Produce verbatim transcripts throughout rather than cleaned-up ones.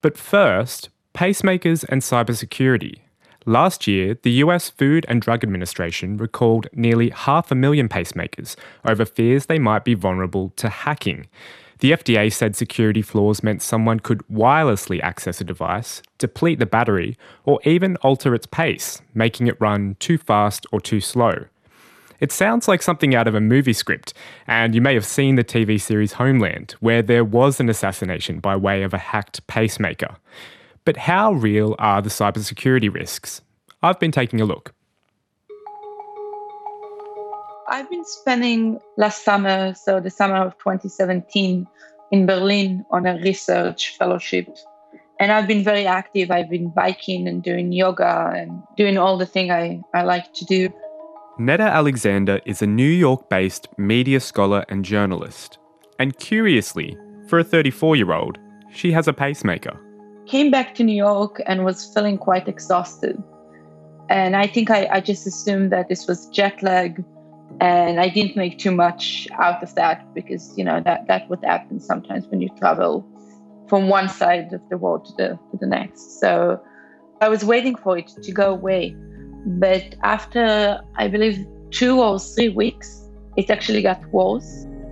But first, pacemakers and cybersecurity. Last year, the U S Food and Drug Administration recalled nearly half a million pacemakers over fears they might be vulnerable to hacking. The F D A said security flaws meant someone could wirelessly access a device, deplete the battery, or even alter its pace, making it run too fast or too slow. It sounds like something out of a movie script, and you may have seen the T V series Homeland, where there was an assassination by way of a hacked pacemaker. But how real are the cybersecurity risks? I've been taking a look. I've been spending last summer, so the summer of twenty seventeen, in Berlin on a research fellowship. And I've been very active. I've been biking and doing yoga and doing all the things I, I like to do. Neda Alexander is a New York-based media scholar and journalist. And curiously, for a thirty-four-year-old, she has a pacemaker. Came back to New York and was feeling quite exhausted. And I think I, I just assumed that this was jet lag. And I didn't make too much out of that because, you know, that, that would happen sometimes when you travel from one side of the world to the, to the next. So I was waiting for it to go away. But after, I believe, two or three weeks, it actually got worse.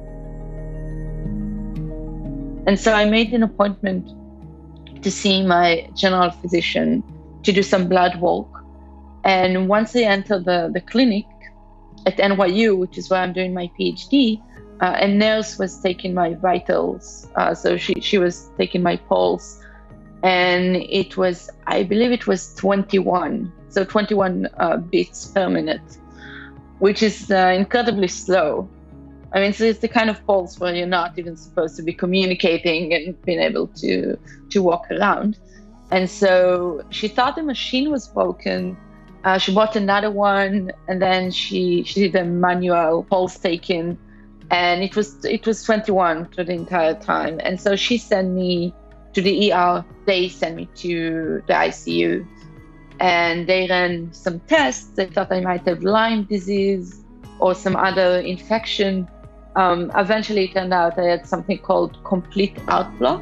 And so I made an appointment to see my general physician to do some blood work. And once I entered the, the clinic at N Y U, which is where I'm doing my PhD, uh, a nurse was taking my vitals. Uh, so she, she was taking my pulse. And it was, I believe it was twenty-one. So twenty-one uh, beats per minute, which is uh, incredibly slow. I mean, so it's the kind of pulse where you're not even supposed to be communicating and being able to, to walk around. And so she thought the machine was broken. Uh, she bought another one, and then she, she did a manual pulse taking, and it was it was twenty-one for the entire time. And so she sent me to the E R. They sent me to the I C U, and they ran some tests. They thought I might have Lyme disease or some other infection. Um, eventually, it turned out I had something called complete heart block.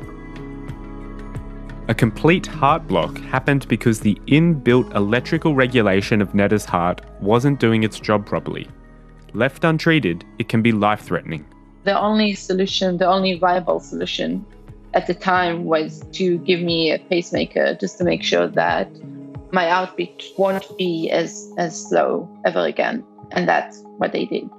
A complete heart block happened because the inbuilt electrical regulation of Neda's heart wasn't doing its job properly. Left untreated, it can be life-threatening. The only solution, the only viable solution at the time was to give me a pacemaker just to make sure that my heartbeat won't be as, as slow ever again. And that's what they did.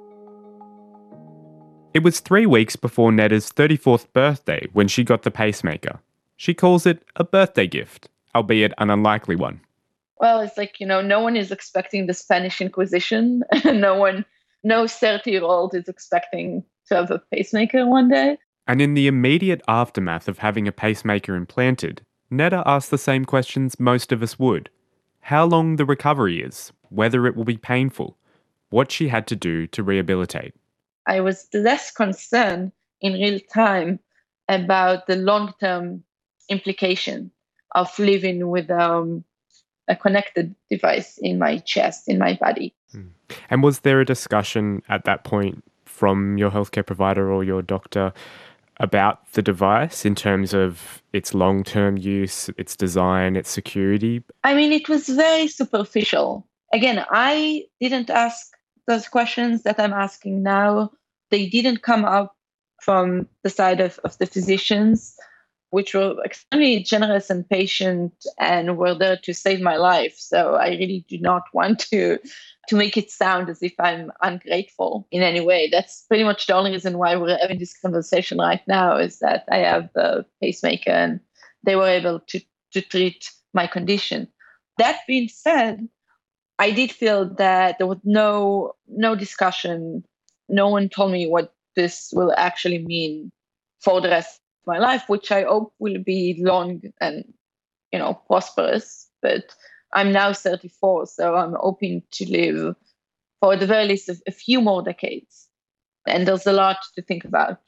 It was three weeks before Neda's thirty-fourth birthday when she got the pacemaker. She calls it a birthday gift, albeit an unlikely one. Well, it's like, you know, no one is expecting the Spanish Inquisition. no one, no thirty-year-old is expecting to have a pacemaker one day. And in the immediate aftermath of having a pacemaker implanted, Neda asked the same questions most of us would. How long the recovery is, whether it will be painful, what she had to do to rehabilitate. I was less concerned in real time about the long-term implication of living with um, a connected device in my chest, in my body. Mm. And was there a discussion at that point from your healthcare provider or your doctor about the device in terms of its long-term use, its design, its security? I mean, it was very superficial. Again, I didn't ask those questions that I'm asking now. They didn't come up from the side of, of the physicians, which were extremely generous and patient and were there to save my life. So I really do not want to, to make it sound as if I'm ungrateful in any way. That's pretty much the only reason why we're having this conversation right now, is that I have a pacemaker and they were able to, to treat my condition. That being said, I did feel that there was no no discussion. No one told me what this will actually mean for the rest of my life, which I hope will be long and, you know, prosperous. But I'm now thirty-four, so I'm hoping to live for at the very least a, a few more decades. And there's a lot to think about.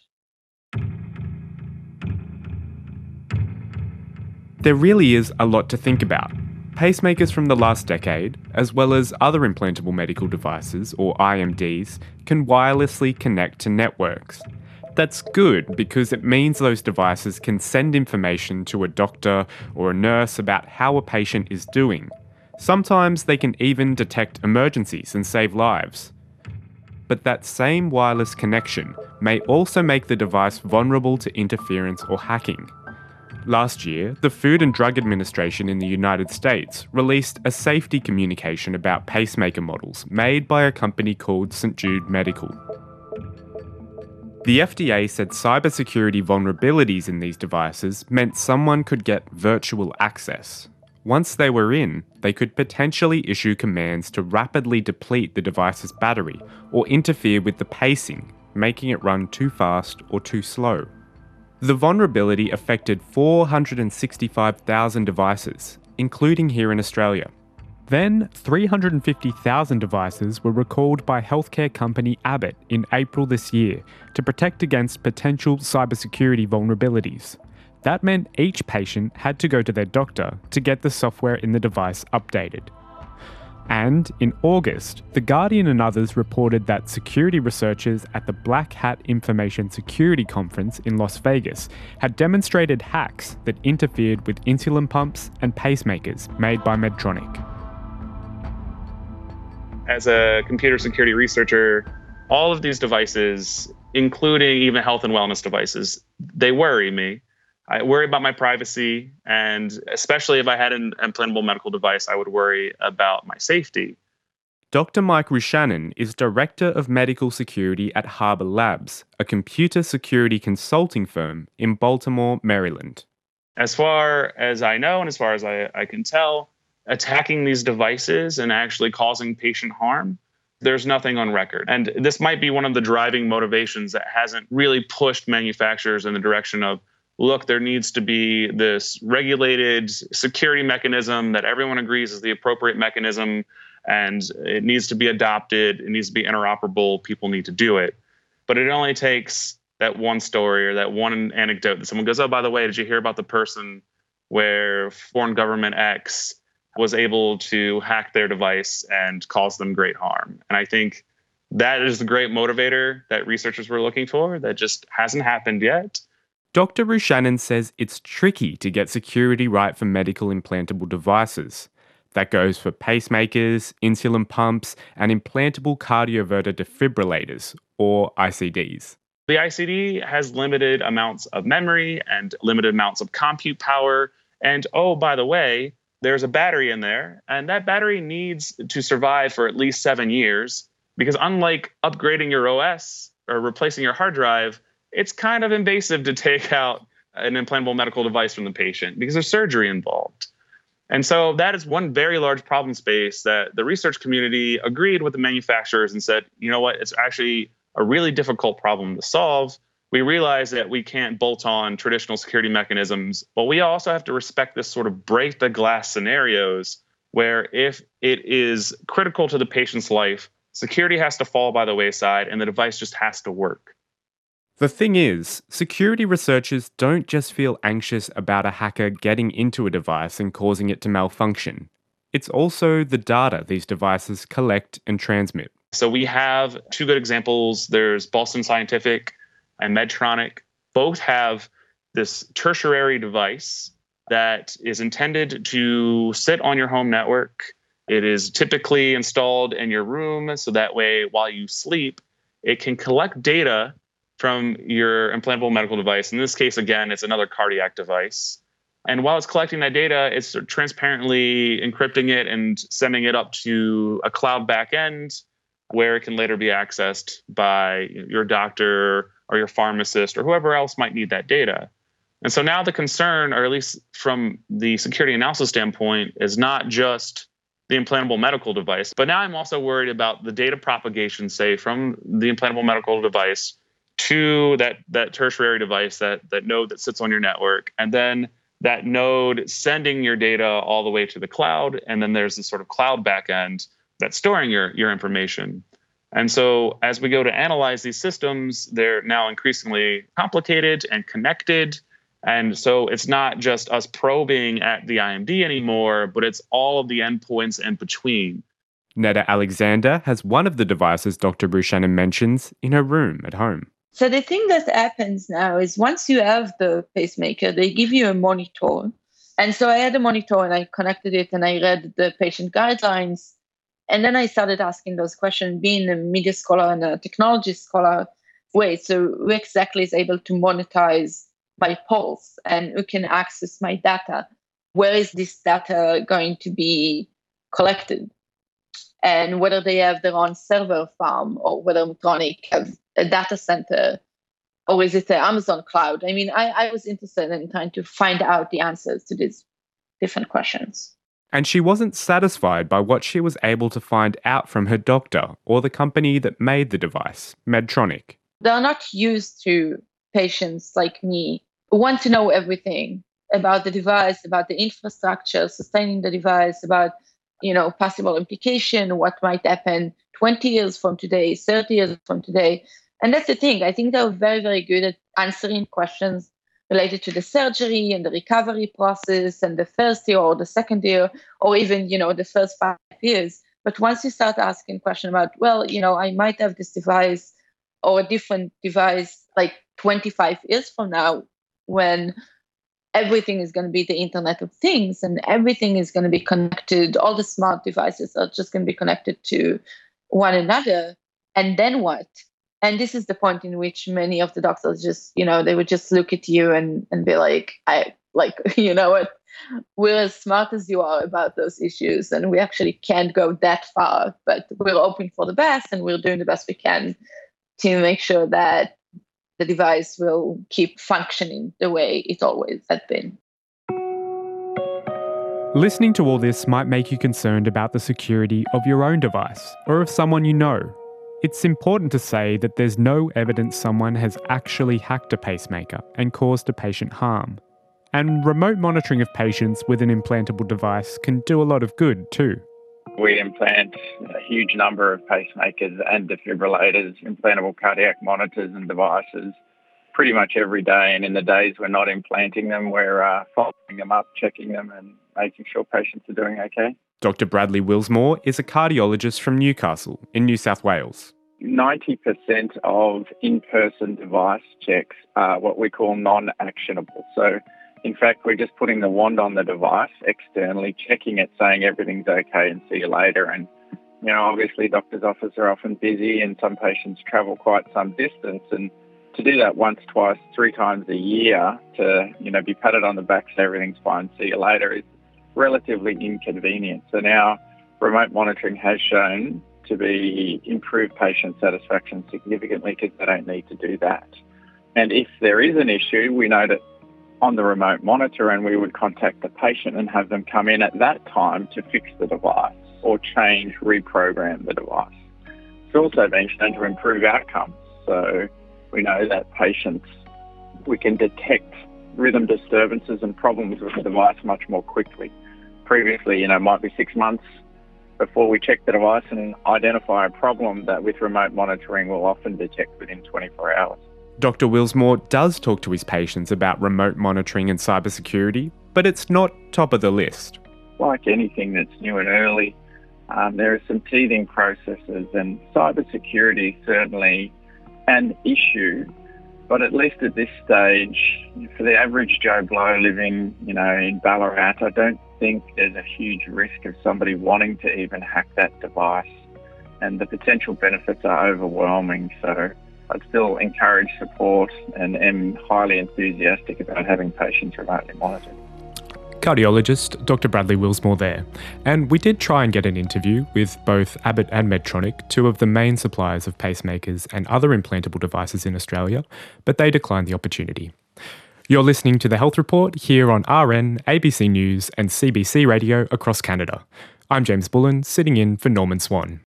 There really is a lot to think about. Pacemakers from the last decade, as well as other implantable medical devices, or I M Ds, can wirelessly connect to networks. That's good because it means those devices can send information to a doctor or a nurse about how a patient is doing. Sometimes they can even detect emergencies and save lives. But that same wireless connection may also make the device vulnerable to interference or hacking. Last year, the Food and Drug Administration in the United States released a safety communication about pacemaker models made by a company called Saint Jude Medical. The F D A said cybersecurity vulnerabilities in these devices meant someone could get virtual access. Once they were in, they could potentially issue commands to rapidly deplete the device's battery or interfere with the pacing, making it run too fast or too slow. The vulnerability affected four hundred sixty-five thousand devices, including here in Australia. Then, three hundred fifty thousand devices were recalled by healthcare company Abbott in April this year to protect against potential cybersecurity vulnerabilities. That meant each patient had to go to their doctor to get the software in the device updated. And in August, The Guardian and others reported that security researchers at the Black Hat Information Security Conference in Las Vegas had demonstrated hacks that interfered with insulin pumps and pacemakers made by Medtronic. As a computer security researcher, all of these devices, including even health and wellness devices, they worry me. I worry about my privacy, and especially if I had an implantable medical device, I would worry about my safety. Doctor Mike Rushanen is Director of Medical Security at Harbor Labs, a computer security consulting firm in Baltimore, Maryland. As far as I know, and as far as I, I can tell, attacking these devices and actually causing patient harm, there's nothing on record. And this might be one of the driving motivations that hasn't really pushed manufacturers in the direction of, look, there needs to be this regulated security mechanism that everyone agrees is the appropriate mechanism, and it needs to be adopted, it needs to be interoperable, people need to do it. But it only takes that one story or that one anecdote that someone goes, oh, by the way, did you hear about the person where foreign government X was able to hack their device and cause them great harm? And I think that is the great motivator that researchers were looking for that just hasn't happened yet. Doctor Rushanen says it's tricky to get security right for medical implantable devices. That goes for pacemakers, insulin pumps, and implantable cardioverter defibrillators, or I C Ds. The I C D has limited amounts of memory and limited amounts of compute power. And oh, by the way, there's a battery in there, and that battery needs to survive for at least seven years because unlike upgrading your O S or replacing your hard drive, it's kind of invasive to take out an implantable medical device from the patient because there's surgery involved. And so that is one very large problem space that the research community agreed with the manufacturers and said, you know what, it's actually a really difficult problem to solve. We realize that we can't bolt on traditional security mechanisms, but we also have to respect this sort of break the glass scenarios where if it is critical to the patient's life, security has to fall by the wayside and the device just has to work. The thing is, security researchers don't just feel anxious about a hacker getting into a device and causing it to malfunction. It's also the data these devices collect and transmit. So we have two good examples. There's Boston Scientific and Medtronic. Both have this tertiary device that is intended to sit on your home network. It is typically installed in your room, so that way while you sleep, it can collect data from your implantable medical device. In this case, again, it's another cardiac device. And while it's collecting that data, it's transparently encrypting it and sending it up to a cloud backend where it can later be accessed by your doctor or your pharmacist or whoever else might need that data. And so now the concern, or at least from the security analysis standpoint, is not just the implantable medical device, but now I'm also worried about the data propagation, say, from the implantable medical device to that that tertiary device, that that node that sits on your network, and then that node sending your data all the way to the cloud, and then there's this sort of cloud backend that's storing your your information. And so as we go to analyze these systems, they're now increasingly complicated and connected. And so it's not just us probing at the I M D anymore, but it's all of the endpoints in between. Neda Alexander has one of the devices Doctor Rushanen mentions in her room at home. So the thing that happens now is once you have the pacemaker, they give you a monitor. And so I had a monitor and I connected it and I read the patient guidelines. And then I started asking those questions, being a media scholar and a technology scholar. Wait, so who exactly is able to monetize my pulse and who can access my data? Where is this data going to be collected? And whether they have their own server farm or whether Medtronic have a data center or is it the Amazon cloud? I mean, I, I was interested in trying to find out the answers to these different questions. And she wasn't satisfied by what she was able to find out from her doctor or the company that made the device, Medtronic. They're not used to patients like me who want to know everything about the device, about the infrastructure, sustaining the device, about, you know, possible implication, what might happen twenty years from today, thirty years from today. And that's the thing. I think they're very, very good at answering questions related to the surgery and the recovery process and the first year or the second year, or even, you know, the first five years. But once you start asking questions about, well, you know, I might have this device or a different device like twenty-five years from now, when everything is going to be the Internet of Things and everything is going to be connected, all the smart devices are just going to be connected to one another. And then what? And this is the point in which many of the doctors just, you know, they would just look at you and, and be like, I like, you know what, we're as smart as you are about those issues. And we actually can't go that far, but we're hoping for the best and we're doing the best we can to make sure that the device will keep functioning the way it always had been. Listening to all this might make you concerned about the security of your own device or of someone you know. It's important to say that there's no evidence someone has actually hacked a pacemaker and caused a patient harm. And remote monitoring of patients with an implantable device can do a lot of good too. We implant a huge number of pacemakers and defibrillators, implantable cardiac monitors and devices pretty much every day. And in the days we're not implanting them, we're uh, following them up, checking them and making sure patients are doing okay. Doctor Bradley Willsmore is a cardiologist from Newcastle in New South Wales. ninety percent of in-person device checks are what we call non-actionable. So, in fact, we're just putting the wand on the device externally, checking it, saying everything's okay and see you later. And, you know, obviously doctors' offices are often busy and some patients travel quite some distance. And to do that once, twice, three times a year to, you know, be patted on the back, say everything's fine, see you later is relatively inconvenient. So now remote monitoring has shown to be improve patient satisfaction significantly because they don't need to do that. And if there is an issue, we know that on the remote monitor and we would contact the patient and have them come in at that time to fix the device or change, reprogram the device. It's also been shown to improve outcomes. So we know that patients, we can detect rhythm disturbances and problems with the device much more quickly. Previously, you know, it might be six months before we check the device and identify a problem that with remote monitoring we'll often detect within twenty-four hours. Doctor Willsmore does talk to his patients about remote monitoring and cybersecurity, but it's not top of the list. Like anything that's new and early, um, there are some teething processes, and cybersecurity is certainly an issue. But at least at this stage, for the average Joe Blow living, you know, in Ballarat, I don't think there's a huge risk of somebody wanting to even hack that device. And the potential benefits are overwhelming. So I'd still encourage support and am highly enthusiastic about having patients remotely monitored. Cardiologist Doctor Bradley Willsmore there. And we did try and get an interview with both Abbott and Medtronic, two of the main suppliers of pacemakers and other implantable devices in Australia, but they declined the opportunity. You're listening to The Health Report here on R N, A B C News and C B C Radio across Canada. I'm James Bullen, sitting in for Norman Swan.